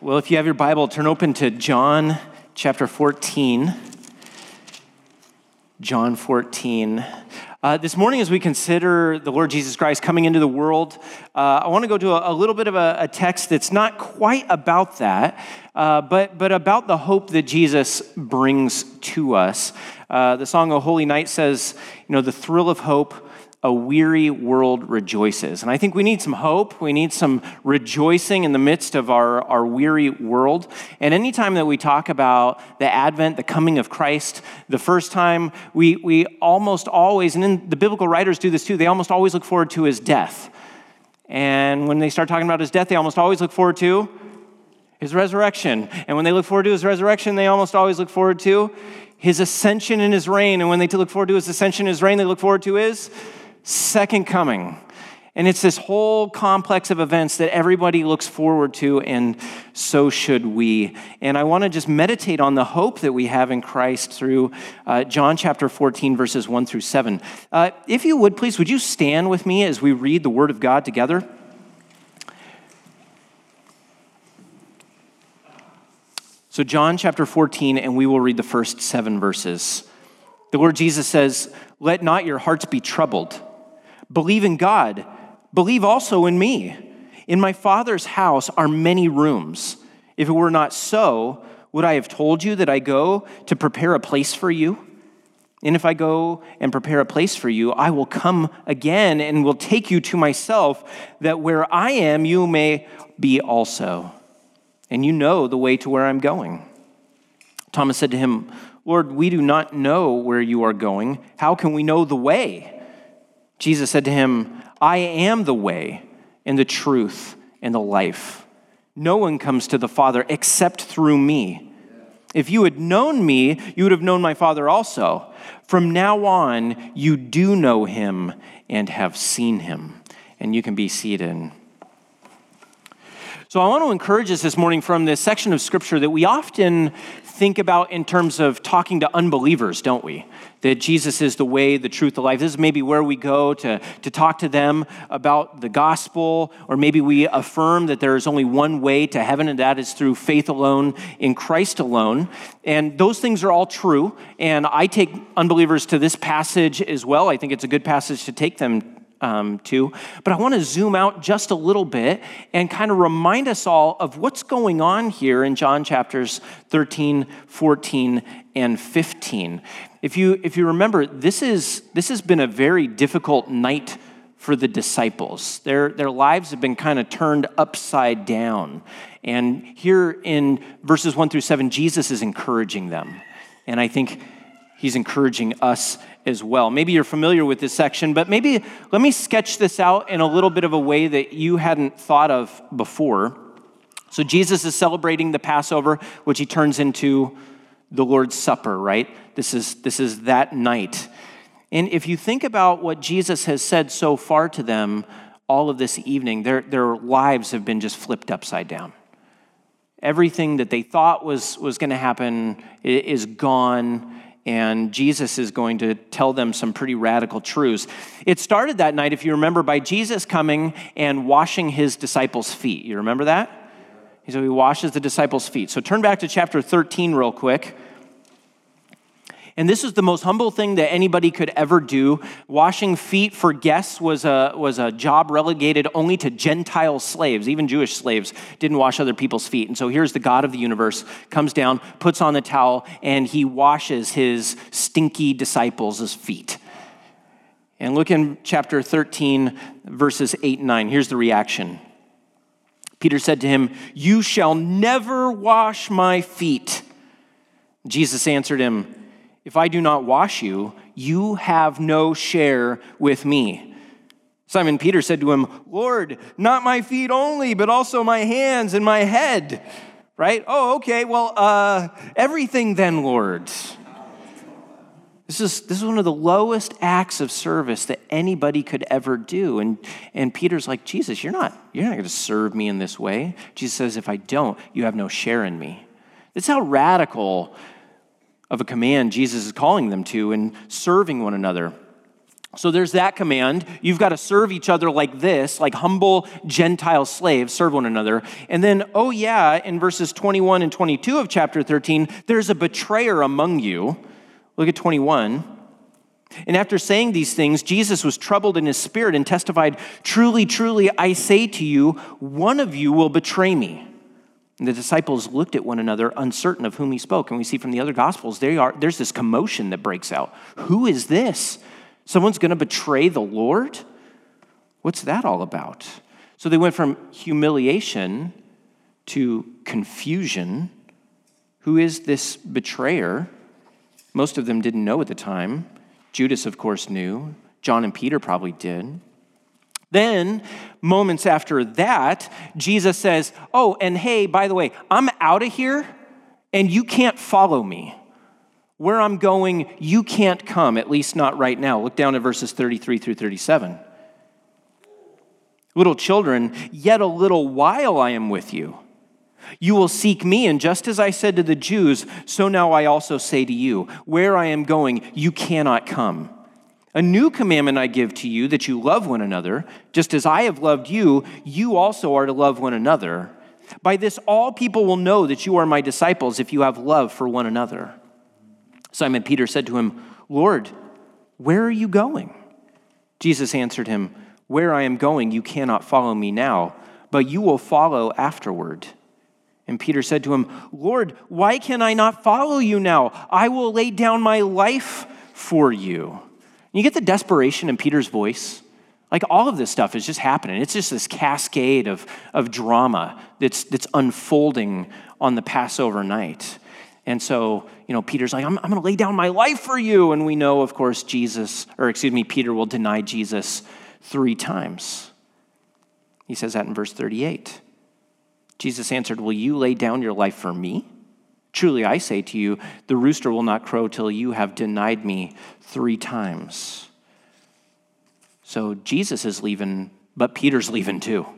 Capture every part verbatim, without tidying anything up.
Well, if you have your Bible, turn open to John chapter fourteen. John fourteen. Uh, this morning, as we consider the Lord Jesus Christ coming into the world, uh, I want to go to a, a little bit of a, a text that's not quite about that, uh, but, but about the hope that Jesus brings to us. Uh, the song, O Holy Night, says, you know, the thrill of hope, a weary world rejoices. And I think we need some hope. We need some rejoicing in the midst of our, our weary world. And anytime that we talk about the advent, the coming of Christ, the first time, we, we almost always, and then the biblical writers do this too, they almost always look forward to his death. And when they start talking about his death, they almost always look forward to his resurrection. And when they look forward to his resurrection, they almost always look forward to his ascension and his reign. And when they look forward to his ascension and his reign, they look forward to his second coming. And it's this whole complex of events that everybody looks forward to, and so should we. And I want to just meditate on the hope that we have in Christ through uh, John chapter fourteen, verses one through seven. Uh, if you would, please, would you stand with me as we read the Word of God together? So John chapter fourteen, and we will read the first seven verses. The Lord Jesus says, "Let not your hearts be troubled. Believe in God. Believe also in me. In my Father's house are many rooms. If it were not so, would I have told you that I go to prepare a place for you? And if I go and prepare a place for you, I will come again and will take you to myself, that where I am, you may be also. And you know the way to where I'm going." Thomas said to him, "Lord, we do not know where you are going. How can we know the way?" Jesus said to him, "I am the way and the truth and the life. No one comes to the Father except through me. If you had known me, you would have known my Father also. From now on, you do know him and have seen him." And you can be seated. So I want to encourage us this morning from this section of Scripture that we often think about in terms of talking to unbelievers, don't we? That Jesus is the way, the truth, the life. This is maybe where we go to, to talk to them about the gospel, or maybe we affirm that there is only one way to heaven, and that is through faith alone, in Christ alone. And those things are all true, and I take unbelievers to this passage as well. I think it's a good passage to take them Um, too. But I want to zoom out just a little bit and kind of remind us all of what's going on here in John chapters thirteen, fourteen, and fifteen. If you if you remember, this is this has been a very difficult night for the disciples. Their their lives have been kind of turned upside down. And here in verses one through seven, Jesus is encouraging them. And I think he's encouraging us as well. Maybe you're familiar with this section, but maybe let me sketch this out in a little bit of a way that you hadn't thought of before. So Jesus is celebrating the Passover, which he turns into the Lord's Supper, right? This is, this is that night. And if you think about what Jesus has said so far to them all of this evening, their, their lives have been just flipped upside down. Everything that they thought was, was going to happen is gone. And Jesus is going to tell them some pretty radical truths. It started that night, if you remember, by Jesus coming and washing his disciples' feet. You remember that? So he washes the disciples' feet. So turn back to chapter thirteen real quick. And this is the most humble thing that anybody could ever do. Washing feet for guests was a, was a job relegated only to Gentile slaves. Even Jewish slaves didn't wash other people's feet. And so here's the God of the universe, comes down, puts on the towel, and he washes his stinky disciples' feet. And look in chapter thirteen, verses eight and nine. Here's the reaction. Peter said to him, "You shall never wash my feet." Jesus answered him, "If I do not wash you, you have no share with me." Simon Peter said to him, "Lord, not my feet only, but also my hands and my head." Right? Oh, okay. Well, uh, everything then, Lord. This is this is one of the lowest acts of service that anybody could ever do. And, and Peter's like, "Jesus, you're not, you're not going to serve me in this way." Jesus says, "If I don't, you have no share in me." That's how radical of a command Jesus is calling them to in serving one another. So there's that command. You've got to serve each other like this, like humble Gentile slaves, serve one another. And then, oh yeah, in verses twenty-one and twenty-two of chapter thirteen, there's a betrayer among you. Look at twenty-one. And after saying these things, Jesus was troubled in his spirit and testified, "Truly, truly, I say to you, one of you will betray me." And the disciples looked at one another, uncertain of whom he spoke. And we see from the other Gospels, they are, there's this commotion that breaks out. Who is this? Someone's going to betray the Lord? What's that all about? So they went from humiliation to confusion. Who is this betrayer? Most of them didn't know at the time. Judas, of course, knew. John and Peter probably did. Then, moments after that, Jesus says, oh, and hey, by the way, I'm out of here, and you can't follow me. Where I'm going, you can't come, at least not right now. Look down at verses thirty-three through thirty-seven. Little children, yet a little while I am with you. You will seek me, and just as I said to the Jews, so now I also say to you, where I am going, you cannot come. A new commandment I give to you, that you love one another. Just as I have loved you, you also are to love one another. By this all people will know that you are my disciples if you have love for one another. Simon Peter said to him, Lord, where are you going? Jesus answered him, where I am going, you cannot follow me now, but you will follow afterward. And Peter said to him, Lord, why can I not follow you now? I will lay down my life for you. You get the desperation in Peter's voice? Like all of this stuff is just happening. It's just this cascade of, of drama that's, that's unfolding on the Passover night. And so, you know, Peter's like, I'm, I'm going to lay down my life for you. And we know, of course, Jesus, or excuse me, Peter will deny Jesus three times. He says that in verse thirty-eight. Jesus answered, will you lay down your life for me? Truly, I say to you, the rooster will not crow till you have denied me three times. So Jesus is leaving, but Peter's leaving too.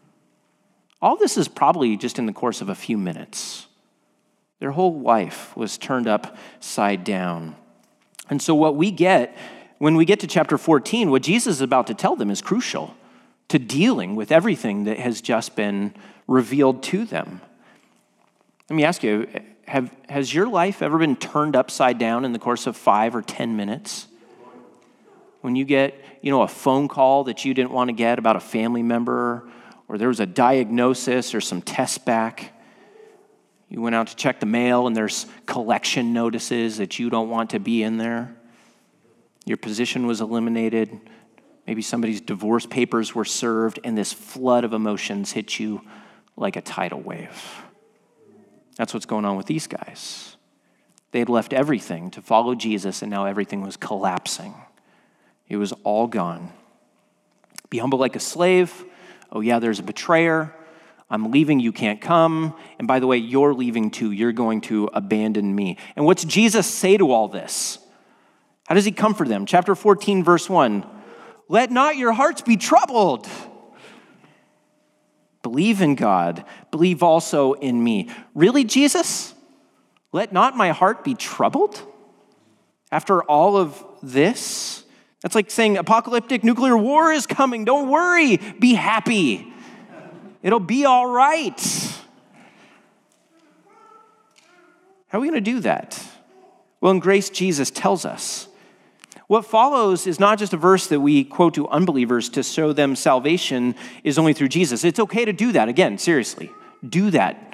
All this is probably just in the course of a few minutes. Their whole life was turned upside down. And so what we get, when we get to chapter fourteen, what Jesus is about to tell them is crucial to dealing with everything that has just been revealed to them. Let me ask you, have, has your life ever been turned upside down in the course of five or ten minutes? When you get, you know, a phone call that you didn't want to get about a family member, or there was a diagnosis or some tests back. You went out to check the mail and there's collection notices that you don't want to be in there. Your position was eliminated. Maybe somebody's divorce papers were served, and this flood of emotions hit you like a tidal wave. That's what's going on with these guys. They had left everything to follow Jesus, and now everything was collapsing. It was all gone. Be humble like a slave. Oh yeah, there's a betrayer. I'm leaving, you can't come. And by the way, you're leaving too. You're going to abandon me. And what's Jesus say to all this? How does he comfort them? Chapter fourteen, verse one. Let not your hearts be troubled. Believe in God. Believe also in me. Really, Jesus? Let not my heart be troubled? After all of this? That's like saying apocalyptic nuclear war is coming. Don't worry. Be happy. It'll be all right. How are we going to do that? Well, in grace, Jesus tells us. What follows is not just a verse that we quote to unbelievers to show them salvation is only through Jesus. It's okay to do that. Again, seriously, do that.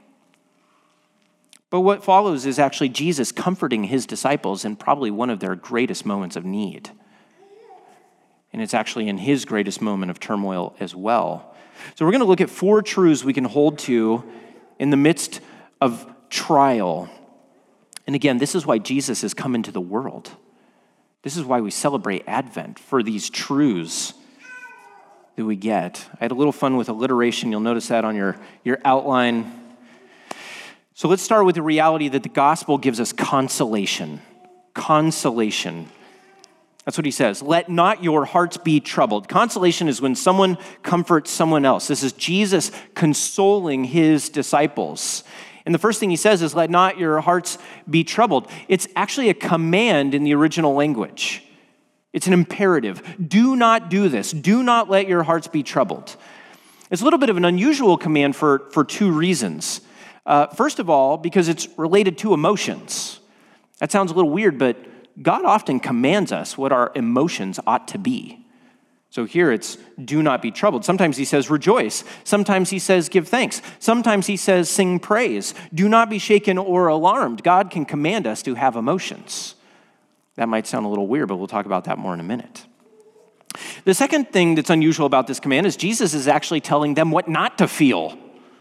But what follows is actually Jesus comforting his disciples in probably one of their greatest moments of need. And it's actually in his greatest moment of turmoil as well. So we're going to look at four truths we can hold to in the midst of trial. And again, this is why Jesus has come into the world. This is why we celebrate Advent, for these truths that we get. I had a little fun with alliteration. You'll notice that on your, your outline. So let's start with the reality that the gospel gives us consolation. Consolation. That's what he says. Let not your hearts be troubled. Consolation is when someone comforts someone else. This is Jesus consoling his disciples. And the first thing he says is, let not your hearts be troubled. It's actually a command in the original language. It's an imperative. Do not do this. Do not let your hearts be troubled. It's a little bit of an unusual command for, for two reasons. Uh, first of all, because it's related to emotions. That sounds a little weird, but God often commands us what our emotions ought to be. So here it's do not be troubled. Sometimes he says rejoice. Sometimes he says give thanks. Sometimes he says sing praise. Do not be shaken or alarmed. God can command us to have emotions. That might sound a little weird, but we'll talk about that more in a minute. The second thing that's unusual about this command is Jesus is actually telling them what not to feel.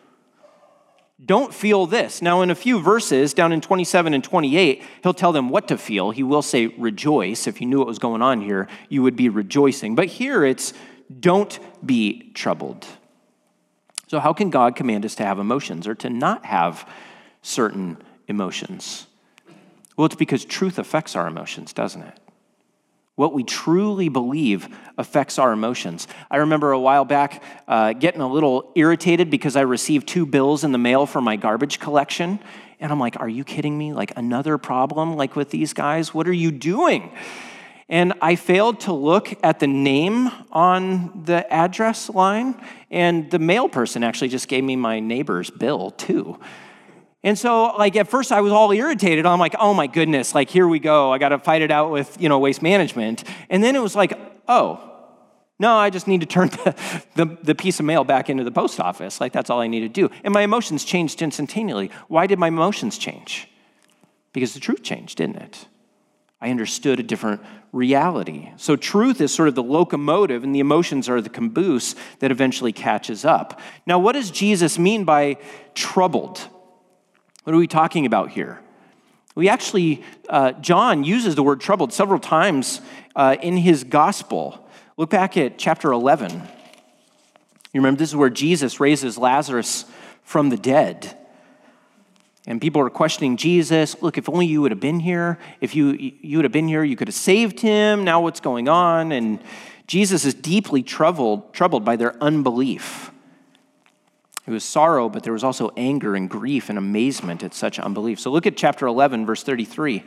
Don't feel this. Now, in a few verses, down in twenty-seven and twenty-eight, he'll tell them what to feel. He will say rejoice. If you knew what was going on here, you would be rejoicing. But here it's don't be troubled. So how can God command us to have emotions or to not have certain emotions? Well, it's because truth affects our emotions, doesn't it? What we truly believe affects our emotions. I remember a while back uh, getting a little irritated because I received two bills in the mail for my garbage collection. And I'm like, are you kidding me? Like another problem like with these guys? What are you doing? And I failed to look at the name on the address line. And the mail person actually just gave me my neighbor's bill too. And so, like, at first I was all irritated. I'm like, oh my goodness, like, here we go. I got to fight it out with, you know, Waste Management. And then it was like, oh, no, I just need to turn the, the, the piece of mail back into the post office. Like, that's all I need to do. And my emotions changed instantaneously. Why did my emotions change? Because the truth changed, didn't it? I understood a different reality. So truth is sort of the locomotive, and the emotions are the caboose that eventually catches up. Now, what does Jesus mean by troubled? What are we talking about here? We actually, uh, John uses the word troubled several times uh, in his gospel. Look back at chapter eleven. You remember this is where Jesus raises Lazarus from the dead. And people are questioning Jesus. Look, if only you would have been here. If you, you would have been here, you could have saved him. Now what's going on? And Jesus is deeply troubled, troubled by their unbelief. It was sorrow, but there was also anger and grief and amazement at such unbelief. So look at chapter eleven, verse thirty-three.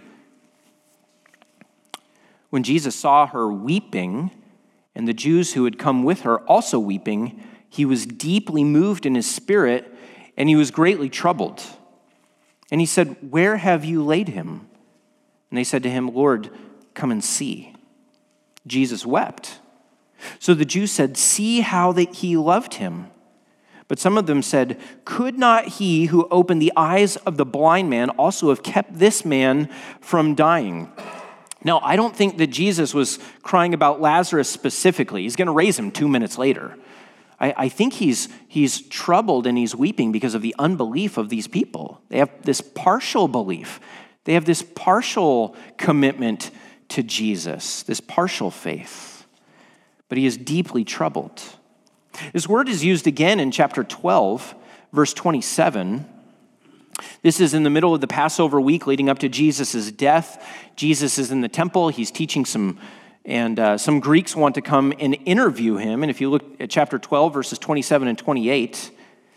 When Jesus saw her weeping, and the Jews who had come with her also weeping, he was deeply moved in his spirit, and he was greatly troubled. And he said, "Where have you laid him?" And they said to him, "Lord, come and see." Jesus wept. So the Jews said, "See how that he loved him." But some of them said, "Could not he who opened the eyes of the blind man also have kept this man from dying?" Now, I don't think that Jesus was crying about Lazarus specifically. He's going to raise him two minutes later. I, I think he's, he's troubled and he's weeping because of the unbelief of these people. They have this partial belief. They have this partial commitment to Jesus, this partial faith. But he is deeply troubled. This word is used again in chapter twelve, verse twenty-seven. This is in the middle of the Passover week leading up to Jesus' death. Jesus is in the temple. He's teaching some, and uh, some Greeks want to come and interview him. And if you look at chapter twelve, verses twenty-seven and twenty-eight,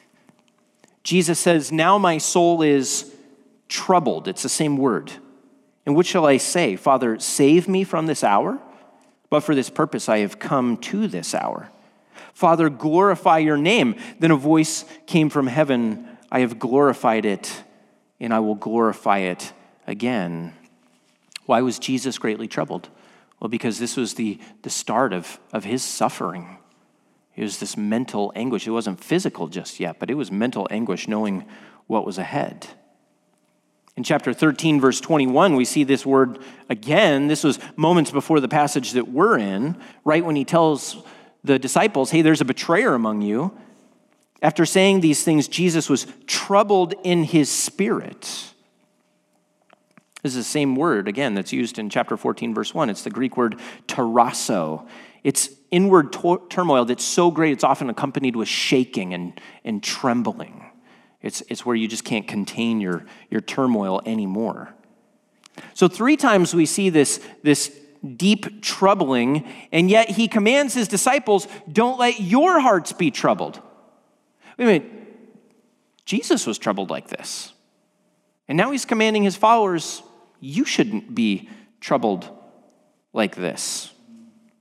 Jesus says, "Now my soul is troubled." It's the same word. "And what shall I say? Father, save me from this hour? But for this purpose I have come to this hour. Father, glorify your name." Then a voice came from heaven, "I have glorified it, and I will glorify it again." Why was Jesus greatly troubled? Well, because this was the, the start of, of his suffering. It was this mental anguish. It wasn't physical just yet, but it was mental anguish knowing what was ahead. In chapter thirteen, verse twenty-one, we see this word again. This was moments before the passage that we're in, right when he tells the disciples, "Hey, there's a betrayer among you." After saying these things, Jesus was troubled in his spirit. This is the same word, again, that's used in chapter fourteen, verse one. It's the Greek word tarasso. It's inward to- turmoil that's so great, it's often accompanied with shaking and, and trembling. It's, it's where you just can't contain your, your turmoil anymore. So three times we see this, this deep troubling, and yet he commands his disciples, "Don't let your hearts be troubled." Wait a minute. Jesus was troubled like this. And now he's commanding his followers, you shouldn't be troubled like this.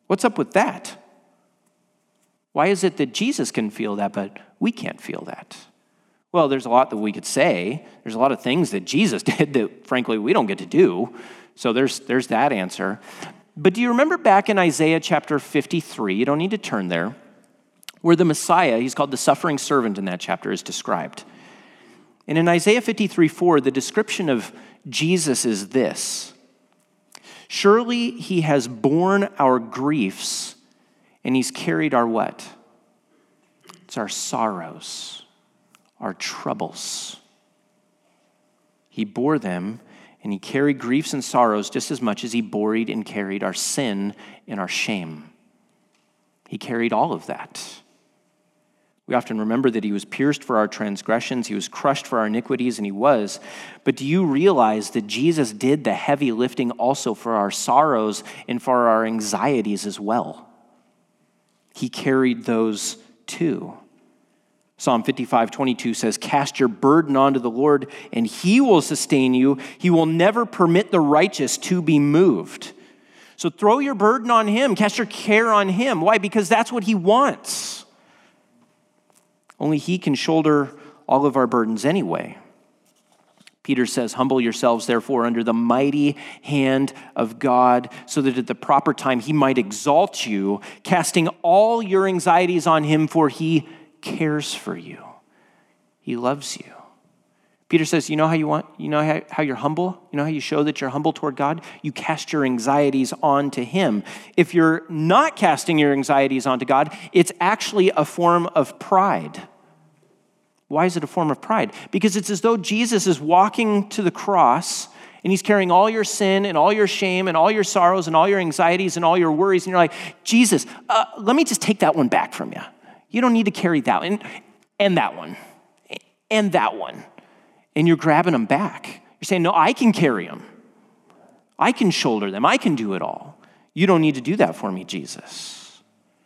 What's up with that? Why is it that Jesus can feel that, but we can't feel that? Well, there's a lot that we could say. There's a lot of things that Jesus did that, frankly, we don't get to do. So there's, there's that answer. But do you remember back in Isaiah chapter fifty-three, you don't need to turn there, where the Messiah, he's called the suffering servant in that chapter, is described. And in Isaiah fifty-three four, the description of Jesus is this: surely he has borne our griefs and he's carried our what? It's our sorrows, our troubles. He bore them and he carried griefs and sorrows just as much as he bore and carried our sin and our shame. He carried all of that. We often remember that he was pierced for our transgressions, he was crushed for our iniquities, and he was. But do you realize that Jesus did the heavy lifting also for our sorrows and for our anxieties as well? He carried those too. Psalm fifty-five twenty-two says, cast your burden onto the Lord, and he will sustain you. He will never permit the righteous to be moved. So throw your burden on him, cast your care on him. Why? Because that's what he wants. Only he can shoulder all of our burdens anyway. Peter says, humble yourselves, therefore, under the mighty hand of God, so that at the proper time he might exalt you, casting all your anxieties on him, for he cares for you. He loves you. Peter says, you know how you want, you know how, how you're humble? You know how you show that you're humble toward God? You cast your anxieties onto him. If you're not casting your anxieties onto God, it's actually a form of pride. Why is it a form of pride? Because it's as though Jesus is walking to the cross and he's carrying all your sin and all your shame and all your sorrows and all your anxieties and all your worries. And you're like, Jesus, uh, let me just take that one back from you. You don't need to carry that one and that one and that one. And you're grabbing them back. You're saying, no, I can carry them. I can shoulder them. I can do it all. You don't need to do that for me, Jesus.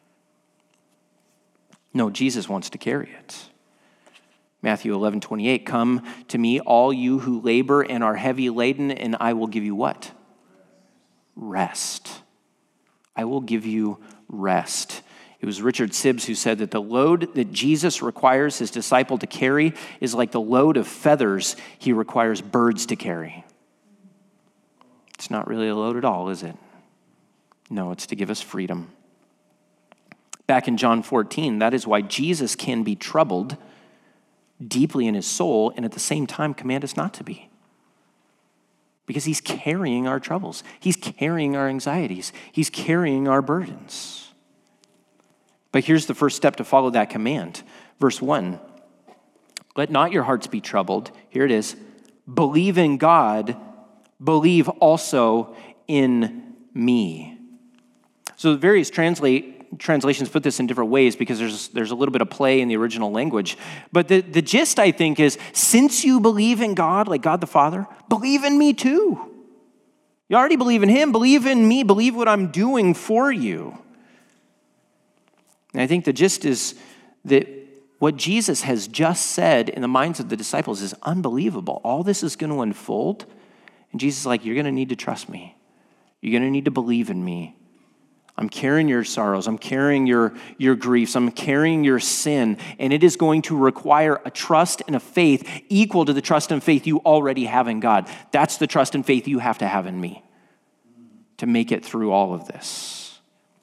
No, Jesus wants to carry it. Matthew eleven twenty-eight, come to me, all you who labor and are heavy laden, and I will give you what? Rest. I will give you rest. It was Richard Sibbes who said that the load that Jesus requires his disciple to carry is like the load of feathers he requires birds to carry. It's not really a load at all, is it? No, it's to give us freedom. Back in John fourteen, that is why Jesus can be troubled deeply in his soul and at the same time command us not to be. Because he's carrying our troubles. He's carrying our anxieties. He's carrying our burdens. But here's the first step to follow that command. Verse one, let not your hearts be troubled. Here it is. Believe in God. Believe also in me. So the various translate translations put this in different ways because there's there's a little bit of play in the original language. But the, the gist, I think, is since you believe in God, like God the Father, believe in me too. You already believe in him. Believe in me. Believe what I'm doing for you. And I think the gist is that what Jesus has just said in the minds of the disciples is unbelievable. All this is going to unfold. And Jesus is like, you're going to need to trust me. You're going to need to believe in me. I'm carrying your sorrows. I'm carrying your, your griefs. I'm carrying your sin. And it is going to require a trust and a faith equal to the trust and faith you already have in God. That's the trust and faith you have to have in me to make it through all of this.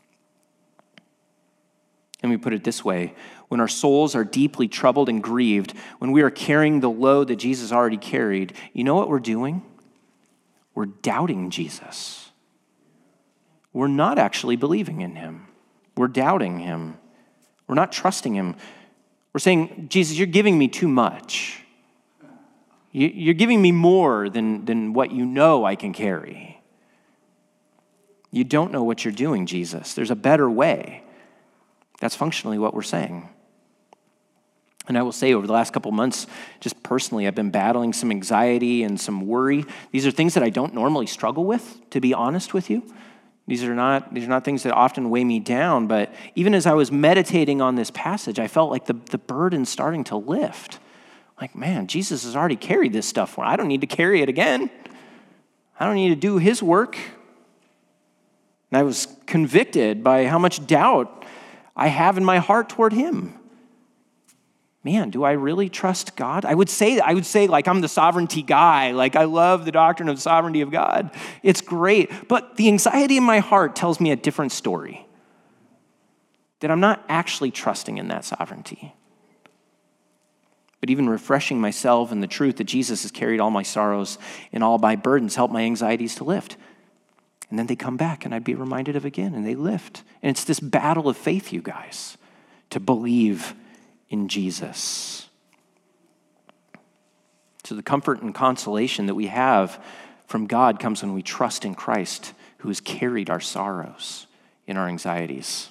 Let me put it this way. When our souls are deeply troubled and grieved, when we are carrying the load that Jesus already carried, you know what we're doing? We're doubting Jesus. We're not actually believing in him. We're doubting him. We're not trusting him. We're saying, Jesus, you're giving me too much. You're giving me more than, than what you know I can carry. You don't know what you're doing, Jesus. There's a better way. That's functionally what we're saying. And I will say over the last couple months, just personally, I've been battling some anxiety and some worry. These are things that I don't normally struggle with, to be honest with you. These are not, these are not things that often weigh me down, but even as I was meditating on this passage, I felt like the, the burden starting to lift. Like, man, Jesus has already carried this stuff for me. I don't need to carry it again. I don't need to do his work. And I was convicted by how much doubt I have in my heart toward him. Man, do I really trust God? I would say, I would say like I'm the sovereignty guy. Like I love the doctrine of the sovereignty of God. It's great. But the anxiety in my heart tells me a different story. That I'm not actually trusting in that sovereignty. But even refreshing myself in the truth that Jesus has carried all my sorrows and all my burdens help my anxieties to lift. And then they come back and I'd be reminded of again and they lift. And it's this battle of faith, you guys, to believe in Jesus. So the comfort and consolation that we have from God comes when we trust in Christ, who has carried our sorrows and our anxieties.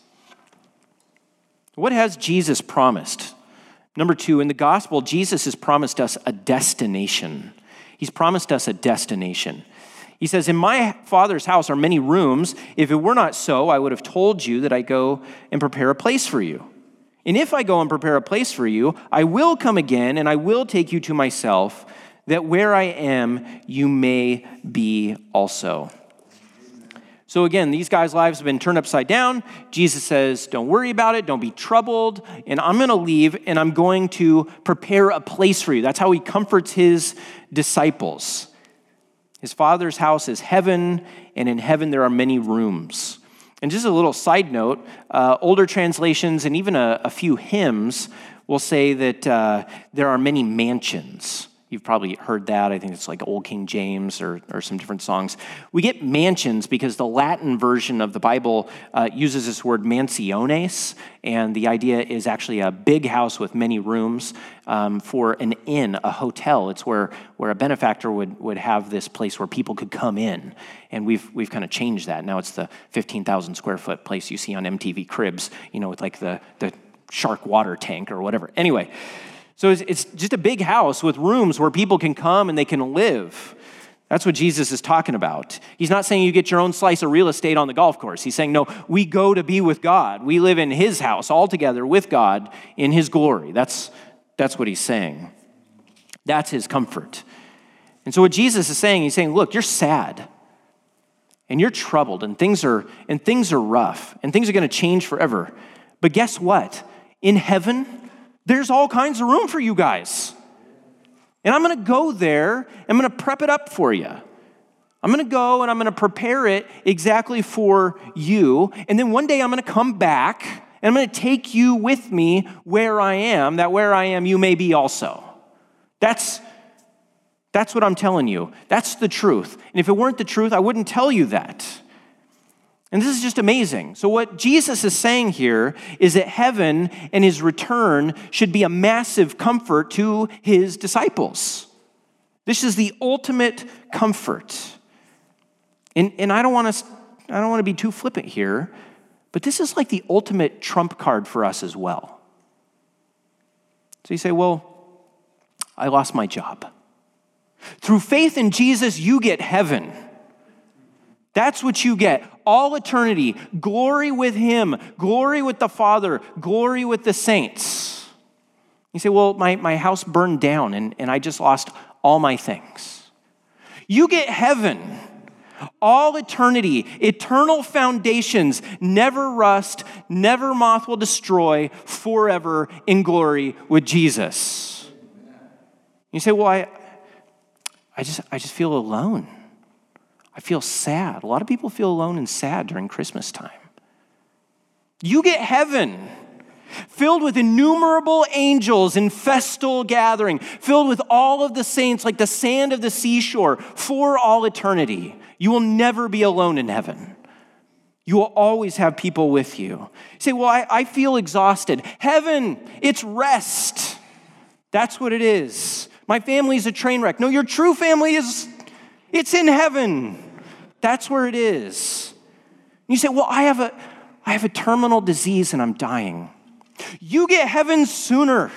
What has Jesus promised? Number two, in the gospel, Jesus has promised us a destination. He's promised us a destination. He says, in my Father's house are many rooms. If it were not so, I would have told you that I go and prepare a place for you. And if I go and prepare a place for you, I will come again and I will take you to myself, that where I am, you may be also. So again, these guys' lives have been turned upside down. Jesus says, don't worry about it. Don't be troubled. And I'm going to leave and I'm going to prepare a place for you. That's how he comforts his disciples. His Father's house is heaven, and in heaven there are many rooms. And just a little side note, uh, older translations and even a, a few hymns will say that uh, there are many mansions. You've probably heard that. I think it's like Old King James or, or some different songs. We get mansions because the Latin version of the Bible uh, uses this word mansiones, and the idea is actually a big house with many rooms um, for an inn, a hotel. It's where, where a benefactor would, would have this place where people could come in, and we've we've kind of changed that. Now it's the fifteen thousand square foot place you see on M T V Cribs, you know, with like the, the shark water tank or whatever. Anyway, so it's just a big house with rooms where people can come and they can live. That's what Jesus is talking about. He's not saying you get your own slice of real estate on the golf course. He's saying, no, we go to be with God. We live in his house all together with God in his glory. That's, that's what he's saying. That's his comfort. And so what Jesus is saying, he's saying, look, you're sad and you're troubled and things are, and things are rough and things are going to change forever. But guess what? In heaven, there's all kinds of room for you guys. And I'm going to go there. I'm going to prep it up for you. I'm going to go and I'm going to prepare it exactly for you. And then one day I'm going to come back and I'm going to take you with me where I am, that where I am you may be also. That's, that's what I'm telling you. That's the truth. And if it weren't the truth, I wouldn't tell you that. And this is just amazing. So what Jesus is saying here is that heaven and his return should be a massive comfort to his disciples. This is the ultimate comfort. And, and I don't want to I don't want to be too flippant here, but this is like the ultimate trump card for us as well. So you say, well, I lost my job. Through faith in Jesus, you get heaven. That's what you get. All eternity, glory with him, glory with the Father, glory with the saints. You say, well, my, my house burned down and, and I just lost all my things. You get heaven, all eternity, eternal foundations, never rust, never moth will destroy, forever in glory with Jesus. You say, well, I, I just, I just feel alone. I feel sad. A lot of people feel alone and sad during Christmas time. You get heaven filled with innumerable angels in festal gathering, filled with all of the saints like the sand of the seashore for all eternity. You will never be alone in heaven. You will always have people with you. You say, well, I, I feel exhausted. Heaven, it's rest. That's what it is. My family's a train wreck. No, your true family is, it's in heaven. That's where it is. You say, well, I have a, I have a terminal disease and I'm dying. You get heaven sooner.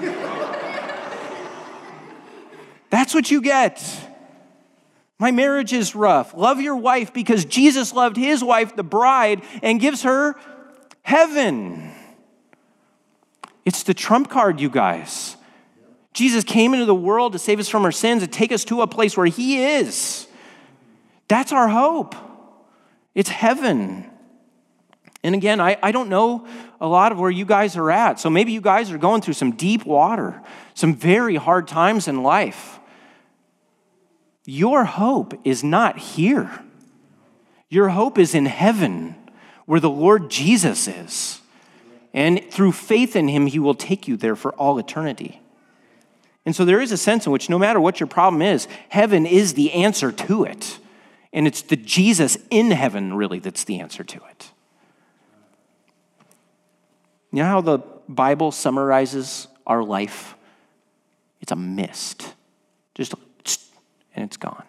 That's what you get. My marriage is rough. Love your wife because Jesus loved his wife, the bride, and gives her heaven. It's the trump card, you guys. Jesus came into the world to save us from our sins and take us to a place where he is. That's our hope. It's heaven. And again, I, I don't know a lot of where you guys are at. So maybe you guys are going through some deep water, some very hard times in life. Your hope is not here. Your hope is in heaven, where the Lord Jesus is. And through faith in him, he will take you there for all eternity. And so there is a sense in which no matter what your problem is, heaven is the answer to it. And it's the Jesus in heaven, really, that's the answer to it. You know how the Bible summarizes our life? It's a mist. Just, and it's gone.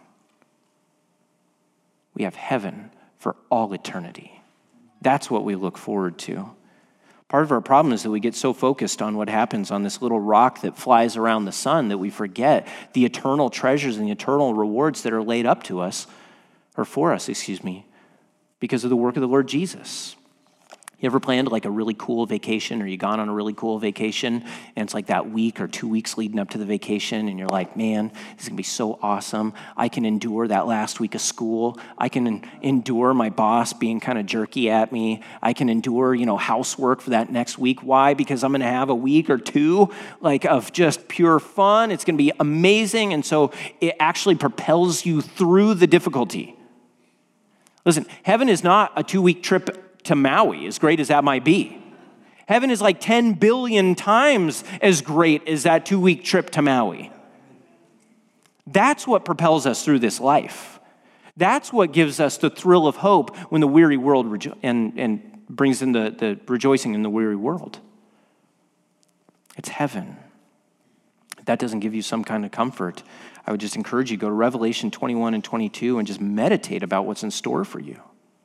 We have heaven for all eternity. That's what we look forward to. Part of our problem is that we get so focused on what happens on this little rock that flies around the sun that we forget the eternal treasures and the eternal rewards that are laid up to us, or for us, excuse me, because of the work of the Lord Jesus. You ever planned like a really cool vacation, or you gone on a really cool vacation, and it's like that week or two weeks leading up to the vacation, and you're like, man, this is gonna be so awesome. I can endure that last week of school. I can en- endure my boss being kind of jerky at me. I can endure, you know, housework for that next week. Why? Because I'm gonna have a week or two like of just pure fun. It's gonna be amazing, and so it actually propels you through the difficulty. Listen, heaven is not a two-week trip to Maui, as great as that might be. Heaven is like ten billion times as great as that two-week trip to Maui. That's what propels us through this life. That's what gives us the thrill of hope when the weary world rejo- and, and brings in the, the rejoicing in the weary world. It's heaven. If that doesn't give you some kind of comfort, I would just encourage you to go to Revelation twenty-one and twenty-two and just meditate about what's in store for you.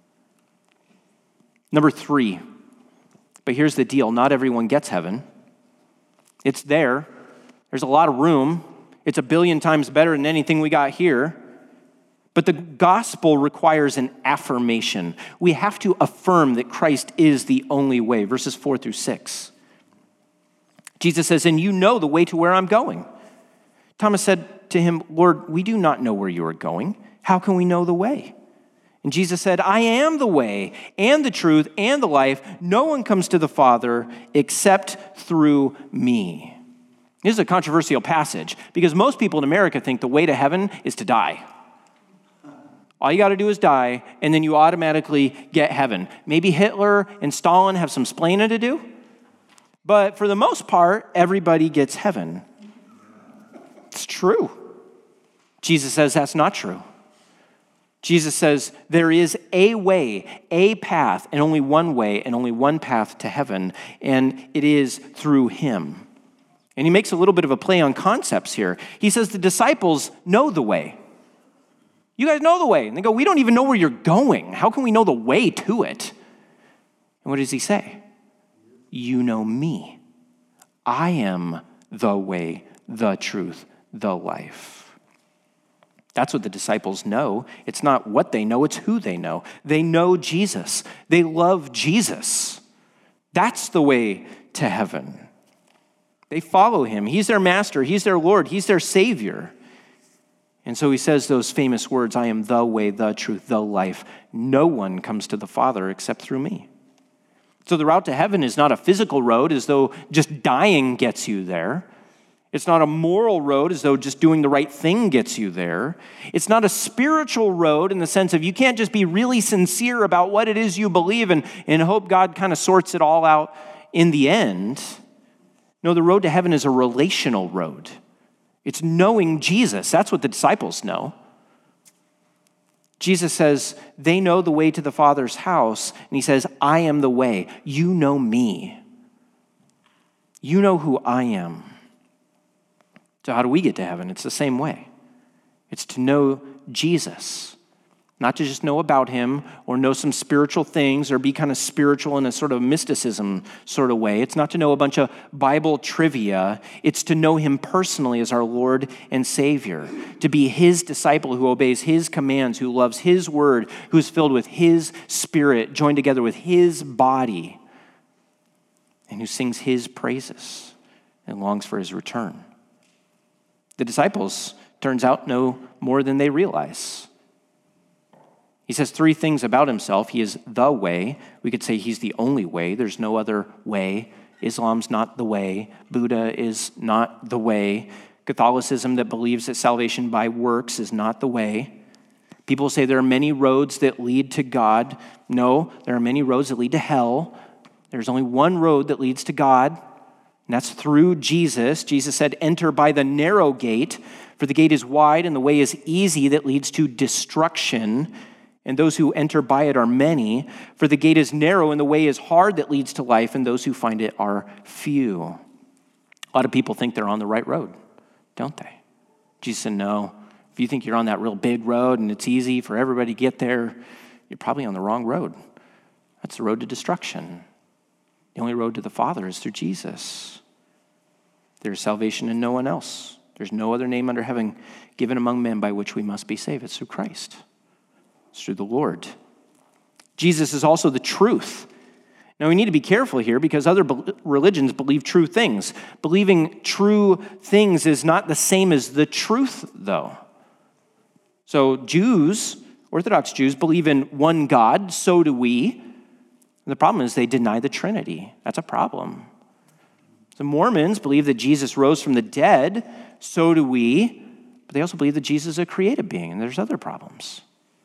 Number three, but here's the deal. Not everyone gets heaven. It's there. There's a lot of room. It's a billion times better than anything we got here. But the gospel requires an affirmation. We have to affirm that Christ is the only way. Verses four through six. Jesus says, and you know the way to where I'm going. Thomas said to him, Lord, we do not know where you are going. How can we know the way? And Jesus said, I am the way and the truth and the life. No one comes to the Father except through me. This is a controversial passage because most people in America think the way to heaven is to die. All you got to do is die, and then you automatically get heaven. Maybe Hitler and Stalin have some splaining to do, but for the most part, everybody gets heaven. It's true. Jesus says that's not true. Jesus says there is a way, a path, and only one way, and only one path to heaven, and it is through him. And he makes a little bit of a play on concepts here. He says the disciples know the way. You guys know the way. And they go, we don't even know where you're going. How can we know the way to it? And what does he say? You know me. I am the way, the truth, the life. That's what the disciples know. It's not what they know, it's who they know. They know Jesus. They love Jesus. That's the way to heaven. They follow him. He's their master. He's their Lord. He's their Savior. And so he says those famous words, I am the way, the truth, the life. No one comes to the Father except through me. So the route to heaven is not a physical road as though just dying gets you there. It's not a moral road as though just doing the right thing gets you there. It's not a spiritual road in the sense of you can't just be really sincere about what it is you believe and, and hope God kind of sorts it all out in the end. No, the road to heaven is a relational road. It's knowing Jesus. That's what the disciples know. Jesus says they know the way to the Father's house, and he says, I am the way. You know me. You know who I am. So how do we get to heaven? It's the same way. It's to know Jesus. Not to just know about him or know some spiritual things or be kind of spiritual in a sort of mysticism sort of way. It's not to know a bunch of Bible trivia. It's to know him personally as our Lord and Savior. To be his disciple who obeys his commands, who loves his word, who is filled with his spirit, joined together with his body, and who sings his praises and longs for his return. The disciples, turns out, know more than they realize. He says three things about himself. He is the way. We could say he's the only way. There's no other way. Islam's not the way. Buddha is not the way. Catholicism that believes that salvation by works is not the way. People say there are many roads that lead to God. No, there are many roads that lead to hell. There's only one road that leads to God, and that's through Jesus. Jesus said, enter by the narrow gate, for the gate is wide and the way is easy that leads to destruction, and those who enter by it are many. For the gate is narrow and the way is hard that leads to life, and those who find it are few. A lot of people think they're on the right road, don't they? Jesus said, no. If you think you're on that real big road and it's easy for everybody to get there, you're probably on the wrong road. That's the road to destruction. The only road to the Father is through Jesus. There's salvation in no one else. There's no other name under heaven given among men by which we must be saved. It's through Christ. It's through the Lord. Jesus is also the truth. Now, we need to be careful here because other be- religions believe true things. Believing true things is not the same as the truth, though. So Jews, Orthodox Jews, believe in one God. So do we. And the problem is they deny the Trinity. That's a problem. The Mormons believe that Jesus rose from the dead. So do we. But they also believe that Jesus is a created being, and there's other problems.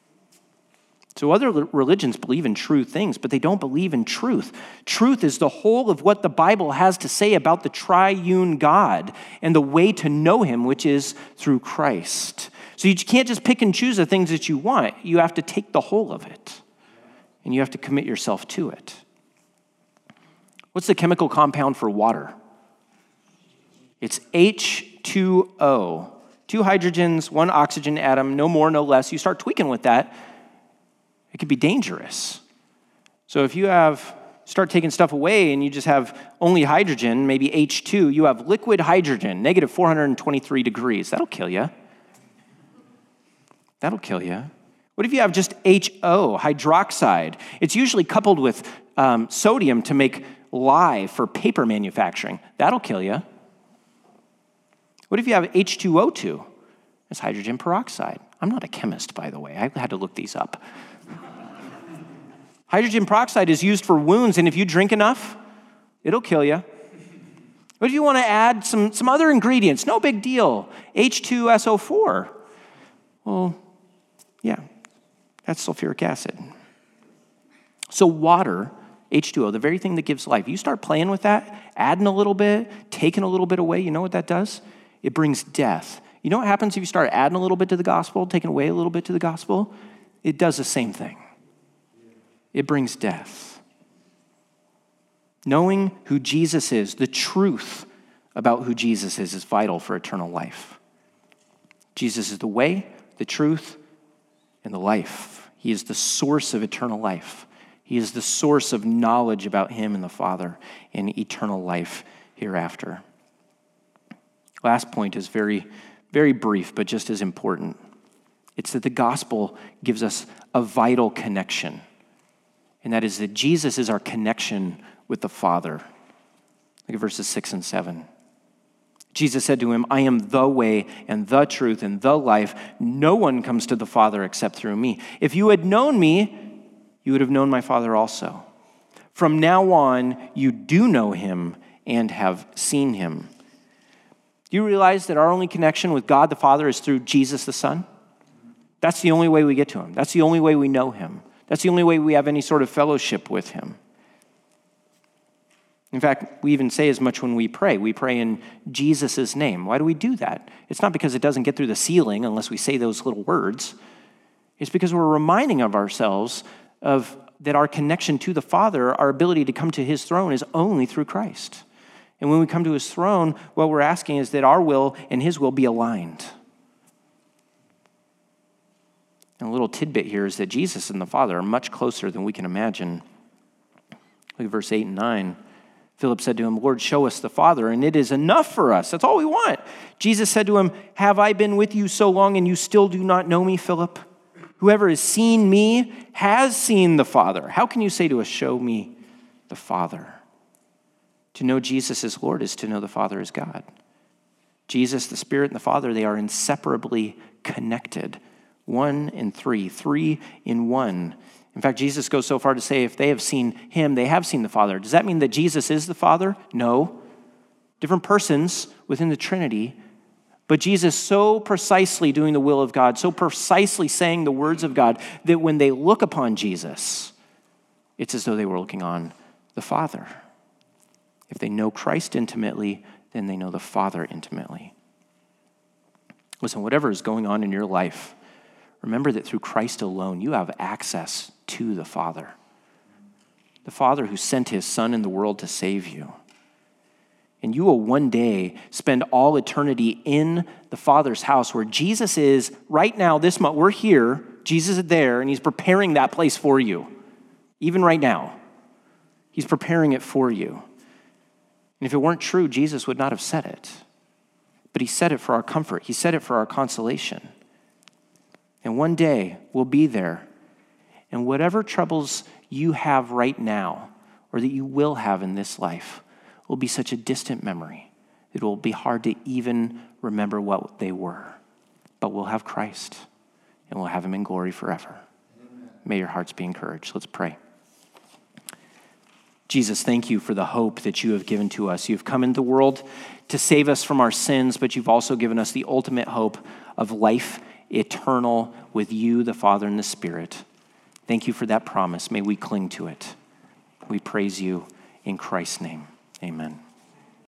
So other religions believe in true things, but they don't believe in truth. Truth is the whole of what the Bible has to say about the triune God and the way to know him, which is through Christ. So you can't just pick and choose the things that you want. You have to take the whole of it, and you have to commit yourself to it. What's the chemical compound for water? It's H two O. Two hydrogens, one oxygen atom, no more, no less. You start tweaking with that, it could be dangerous. So if you have, start taking stuff away and you just have only hydrogen, maybe H two, you have liquid hydrogen, negative four hundred twenty-three degrees. That'll kill you. That'll kill you. What if you have just H O, hydroxide? It's usually coupled with um, sodium to make lye for paper manufacturing. That'll kill you. What if you have H two O two? It's hydrogen peroxide. I'm not a chemist, by the way. I had to look these up. Hydrogen peroxide is used for wounds, and if you drink enough, it'll kill you. What if you want to add some, some other ingredients? No big deal. H two S O four. Well, yeah, that's sulfuric acid. So water, H two O, the very thing that gives life, you start playing with that, adding a little bit, taking a little bit away, you know what that does? It brings death. You know what happens if you start adding a little bit to the gospel, taking away a little bit to the gospel? It does the same thing. It brings death. Knowing who Jesus is, the truth about who Jesus is, is vital for eternal life. Jesus is the way, the truth, and the life. He is the source of eternal life. He is the source of knowledge about him and the Father and eternal life hereafter. Last point is very, very brief, but just as important. It's that the gospel gives us a vital connection, and that is that Jesus is our connection with the Father. Look at verses six and seven. Jesus said to him, I am the way and the truth and the life. No one comes to the Father except through me. If you had known me, you would have known my Father also. From now on, you do know him and have seen him. Do you realize that our only connection with God the Father is through Jesus the Son? That's the only way we get to him. That's the only way we know him. That's the only way we have any sort of fellowship with him. In fact, we even say as much when we pray. We pray in Jesus' name. Why do we do that? It's not because it doesn't get through the ceiling unless we say those little words. It's because we're reminding of ourselves of that our connection to the Father, our ability to come to his throne is only through Christ. And when we come to his throne, what we're asking is that our will and his will be aligned. And a little tidbit here is that Jesus and the Father are much closer than we can imagine. Look at verse eight and nine. Philip said to him, Lord, show us the Father, and it is enough for us. That's all we want. Jesus said to him, have I been with you so long, and you still do not know me, Philip? Whoever has seen me has seen the Father. How can you say to us, show me the Father? To know Jesus as Lord is to know the Father as God. Jesus, the Spirit, and the Father, they are inseparably connected. One and three, three in one. In fact, Jesus goes so far to say if they have seen him, they have seen the Father. Does that mean that Jesus is the Father? No. Different persons within the Trinity, but Jesus so precisely doing the will of God, so precisely saying the words of God, that when they look upon Jesus, it's as though they were looking on the Father. If they know Christ intimately, then they know the Father intimately. Listen, whatever is going on in your life, remember that through Christ alone, you have access to the Father. The Father who sent his Son in the world to save you. And you will one day spend all eternity in the Father's house where Jesus is right now, this month. We're here, Jesus is there, and he's preparing that place for you. Even right now. He's preparing it for you. And if it weren't true, Jesus would not have said it. But he said it for our comfort. He said it for our consolation. And one day we'll be there. And whatever troubles you have right now, or that you will have in this life, will be such a distant memory that it will be hard to even remember what they were. But we'll have Christ, and we'll have him in glory forever. Amen. May your hearts be encouraged. Let's pray. Jesus, thank you for the hope that you have given to us. You've come into the world to save us from our sins, but you've also given us the ultimate hope of life eternal with you, the Father, and the Spirit. Thank you for that promise. May we cling to it. We praise you in Christ's name. Amen.